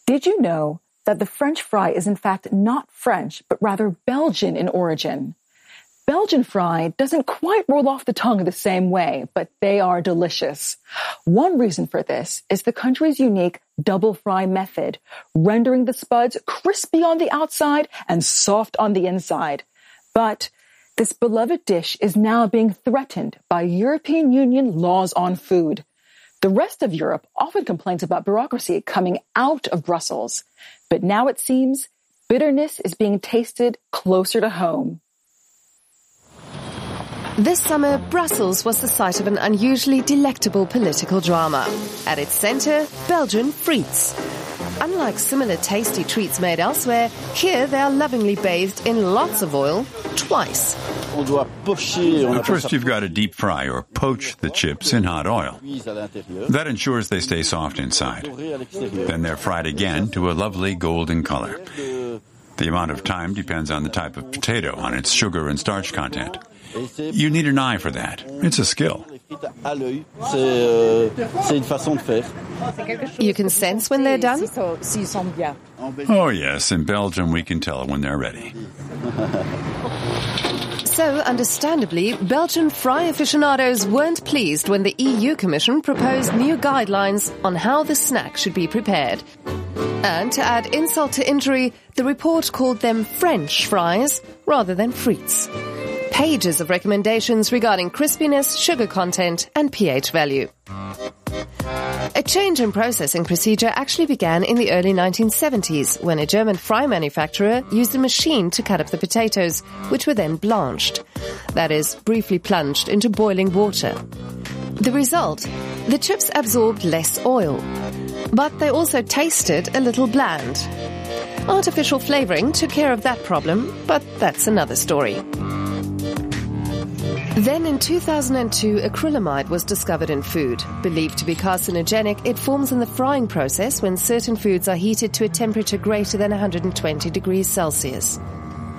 Did you know that the French fry is in fact not French, but rather Belgian in origin? Belgian fry doesn't quite roll off the tongue the same way, but they are delicious. One reason for this is the country's unique double fry method, rendering the spuds crispy on the outside and soft on the inside. But this beloved dish is now being threatened by European Union laws on food. The rest of Europe often complains about bureaucracy coming out of Brussels, but now it seems bitterness is being tasted closer to home. This summer, Brussels was the site of an unusually delectable political drama. At its center, Belgian frites. Unlike similar tasty treats made elsewhere, here they are lovingly bathed in lots of oil, twice. First, you've got to deep fry or poach the chips in hot oil. That ensures they stay soft inside. Then they're fried again to a lovely golden color. The amount of time depends on the type of potato, on its sugar and starch content. You need an eye for that. It's a skill. You can sense when they're done? Oh yes, in Belgium we can tell when they're ready. So, understandably, Belgian fry aficionados weren't pleased when the EU Commission proposed new guidelines on how the snack should be prepared. And to add insult to injury, the report called them French fries rather than frites. Pages of recommendations regarding crispiness, sugar content, and pH value. A change in processing procedure actually began in the early 1970s when a German fry manufacturer used a machine to cut up the potatoes, which were then blanched. That is, briefly plunged into boiling water. The result? The chips absorbed less oil. But they also tasted a little bland. Artificial flavoring took care of that problem, but that's another story. Then in 2002, acrylamide was discovered in food. Believed to be carcinogenic, it forms in the frying process when certain foods are heated to a temperature greater than 120 degrees Celsius.